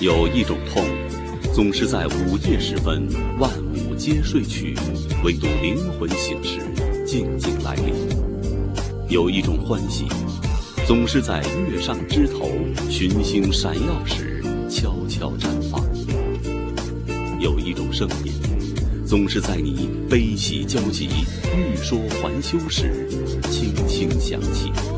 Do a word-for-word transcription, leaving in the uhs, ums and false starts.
有一种痛，总是在午夜时分，万物皆睡去，唯独灵魂醒时，静静来临。有一种欢喜，总是在月上枝头，群星闪耀时，悄悄绽放。有一种声音，总是在你悲喜交集、欲说还休时，轻轻响起。